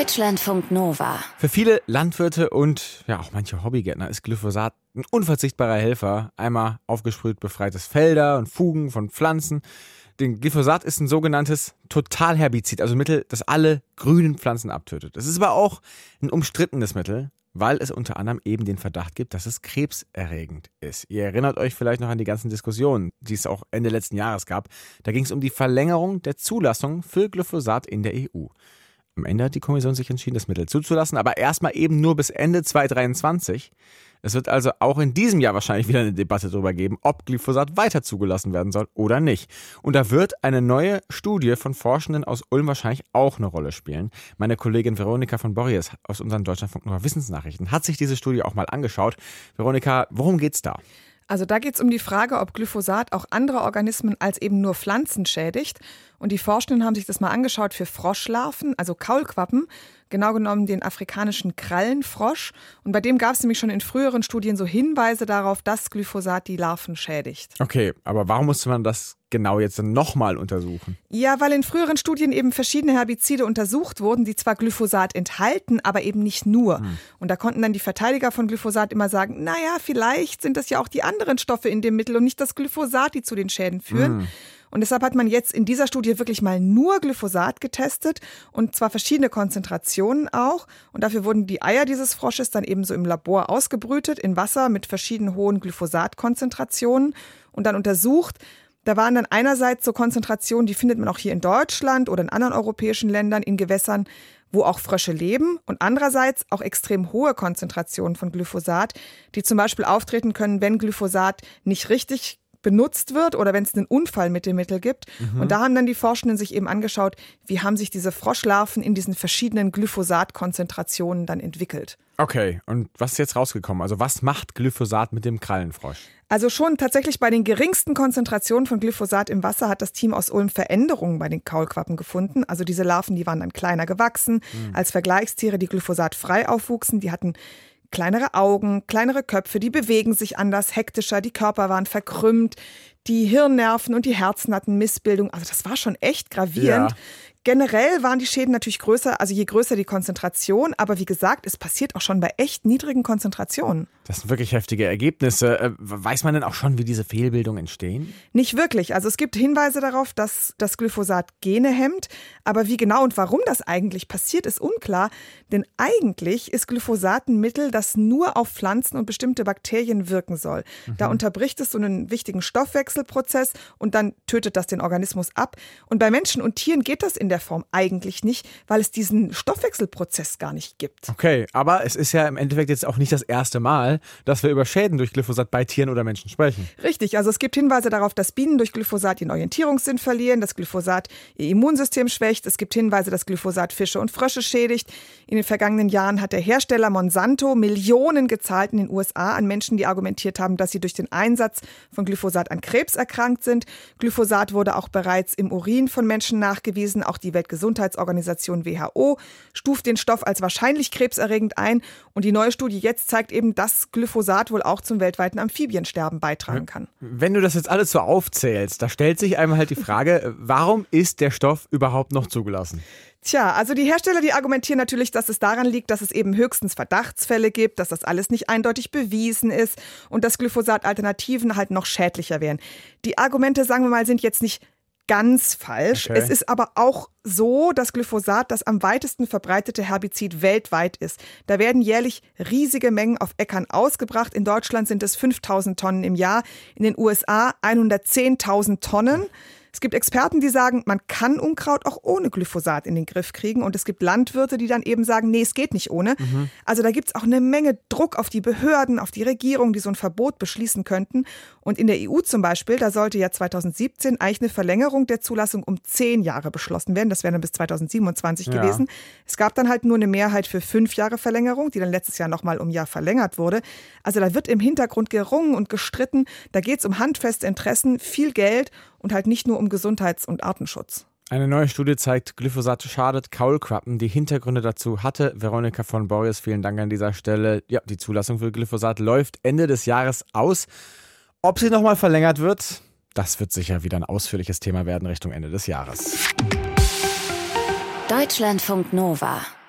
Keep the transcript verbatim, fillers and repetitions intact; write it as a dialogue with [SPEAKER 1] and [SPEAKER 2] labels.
[SPEAKER 1] Deutschlandfunk Nova.
[SPEAKER 2] Für viele Landwirte und ja auch manche Hobbygärtner ist Glyphosat ein unverzichtbarer Helfer. Einmal aufgesprüht befreit es Felder und Fugen von Pflanzen. Denn Glyphosat ist ein sogenanntes Totalherbizid, also ein Mittel, das alle grünen Pflanzen abtötet. Es ist aber auch ein umstrittenes Mittel, weil es unter anderem eben den Verdacht gibt, dass es krebserregend ist. Ihr erinnert euch vielleicht noch an die ganzen Diskussionen, die es auch Ende letzten Jahres gab. Da ging es um die Verlängerung der Zulassung für Glyphosat in der E U. Am Ende hat die Kommission sich entschieden, das Mittel zuzulassen, aber erstmal eben nur bis Ende zwanzig dreiundzwanzig. Es wird also auch in diesem Jahr wahrscheinlich wieder eine Debatte darüber geben, ob Glyphosat weiter zugelassen werden soll oder nicht. Und da wird eine neue Studie von Forschenden aus Ulm wahrscheinlich auch eine Rolle spielen. Meine Kollegin Veronika von Borries aus unseren Deutschlandfunk Nova Wissensnachrichten hat sich diese Studie auch mal angeschaut. Veronika, worum geht's da?
[SPEAKER 3] Also da geht es um die Frage, ob Glyphosat auch andere Organismen als eben nur Pflanzen schädigt. Und die Forschenden haben sich das mal angeschaut für Froschlarven, also Kaulquappen, genau genommen den afrikanischen Krallenfrosch. Und bei dem gab es nämlich schon in früheren Studien so Hinweise darauf, dass Glyphosat die Larven schädigt.
[SPEAKER 2] Okay, aber warum musste man das genau jetzt nochmal untersuchen?
[SPEAKER 3] Ja, weil in früheren Studien eben verschiedene Herbizide untersucht wurden, die zwar Glyphosat enthalten, aber eben nicht nur. Hm. Und da konnten dann die Verteidiger von Glyphosat immer sagen, naja, vielleicht sind das ja auch die anderen Stoffe in dem Mittel und nicht das Glyphosat, die zu den Schäden führen. Hm. Und deshalb hat man jetzt in dieser Studie wirklich mal nur Glyphosat getestet und zwar verschiedene Konzentrationen auch. Und dafür wurden die Eier dieses Frosches dann eben so im Labor ausgebrütet in Wasser mit verschieden hohen Glyphosatkonzentrationen und dann untersucht. Da waren dann einerseits so Konzentrationen, die findet man auch hier in Deutschland oder in anderen europäischen Ländern in Gewässern, wo auch Frösche leben, und andererseits auch extrem hohe Konzentrationen von Glyphosat, die zum Beispiel auftreten können, wenn Glyphosat nicht richtig benutzt wird oder wenn es einen Unfall mit dem Mittel gibt. Mhm. Und da haben dann die Forschenden sich eben angeschaut, wie haben sich diese Froschlarven in diesen verschiedenen Glyphosatkonzentrationen dann entwickelt.
[SPEAKER 2] Okay, und was ist jetzt rausgekommen? Also was macht Glyphosat mit dem Krallenfrosch?
[SPEAKER 3] Also schon tatsächlich bei den geringsten Konzentrationen von Glyphosat im Wasser hat das Team aus Ulm Veränderungen bei den Kaulquappen gefunden. Also diese Larven, die waren dann kleiner gewachsen mhm. als Vergleichstiere, die glyphosatfrei aufwuchsen. Die hatten kleinere Augen, kleinere Köpfe, die bewegen sich anders, hektischer, die Körper waren verkrümmt, die Hirnnerven und die Herzen hatten Missbildung. Also das war schon echt gravierend. Ja. Generell waren die Schäden natürlich größer, also je größer die Konzentration. Aber wie gesagt, es passiert auch schon bei echt niedrigen Konzentrationen.
[SPEAKER 2] Das sind wirklich heftige Ergebnisse. Weiß man denn auch schon, wie diese Fehlbildungen entstehen?
[SPEAKER 3] Nicht wirklich. Also es gibt Hinweise darauf, dass das Glyphosat Gene hemmt. Aber wie genau und warum das eigentlich passiert, ist unklar. Denn eigentlich ist Glyphosat ein Mittel, das nur auf Pflanzen und bestimmte Bakterien wirken soll. Mhm. Da unterbricht es so einen wichtigen Stoffwechselprozess und dann tötet das den Organismus ab. Und bei Menschen und Tieren geht das in der Form eigentlich nicht, weil es diesen Stoffwechselprozess gar nicht gibt.
[SPEAKER 2] Okay, aber es ist ja im Endeffekt jetzt auch nicht das erste Mal, dass wir über Schäden durch Glyphosat bei Tieren oder Menschen sprechen.
[SPEAKER 3] Richtig, also es gibt Hinweise darauf, dass Bienen durch Glyphosat ihren Orientierungssinn verlieren, dass Glyphosat ihr Immunsystem schwächt. Es gibt Hinweise, dass Glyphosat Fische und Frösche schädigt. In den vergangenen Jahren hat der Hersteller Monsanto Millionen gezahlt in den U S A an Menschen, die argumentiert haben, dass sie durch den Einsatz von Glyphosat an Krebs erkrankt sind. Glyphosat wurde auch bereits im Urin von Menschen nachgewiesen. Auch die Weltgesundheitsorganisation W H O stuft den Stoff als wahrscheinlich krebserregend ein. Und die neue Studie jetzt zeigt eben, dass Glyphosat wohl auch zum weltweiten Amphibiensterben beitragen kann.
[SPEAKER 2] Wenn du das jetzt alles so aufzählst, da stellt sich einmal halt die Frage, warum ist der Stoff überhaupt noch zugelassen?
[SPEAKER 3] Tja, also die Hersteller, die argumentieren natürlich, dass es daran liegt, dass es eben höchstens Verdachtsfälle gibt, dass das alles nicht eindeutig bewiesen ist und dass Glyphosat-Alternativen halt noch schädlicher wären. Die Argumente, sagen wir mal, sind jetzt nicht ganz falsch. Okay. Es ist aber auch so, dass Glyphosat das am weitesten verbreitete Herbizid weltweit ist. Da werden jährlich riesige Mengen auf Äckern ausgebracht. In Deutschland sind es fünftausend Tonnen im Jahr, in den U S A hundertzehntausend Tonnen. Es gibt Experten, die sagen, man kann Unkraut auch ohne Glyphosat in den Griff kriegen. Und es gibt Landwirte, die dann eben sagen, nee, es geht nicht ohne. Mhm. Also da gibt es auch eine Menge Druck auf die Behörden, auf die Regierung, die so ein Verbot beschließen könnten. Und in der E U zum Beispiel, da sollte ja zweitausendsiebzehn eigentlich eine Verlängerung der Zulassung um zehn Jahre beschlossen werden. Das wäre dann bis zweitausendsiebenundzwanzig ja. gewesen. Es gab dann halt nur eine Mehrheit für fünf Jahre Verlängerung, die dann letztes Jahr nochmal um ein Jahr verlängert wurde. Also da wird im Hintergrund gerungen und gestritten. Da geht es um handfeste Interessen, viel Geld und halt nicht nur um Gesundheits- und Artenschutz.
[SPEAKER 2] Eine neue Studie zeigt, Glyphosat schadet Kaulquappen. Die Hintergründe dazu hatte Veronika von Borries. Vielen Dank an dieser Stelle. Ja, die Zulassung für Glyphosat läuft Ende des Jahres aus. Ob sie nochmal verlängert wird, das wird sicher wieder ein ausführliches Thema werden Richtung Ende des Jahres.
[SPEAKER 1] Deutschlandfunk Nova.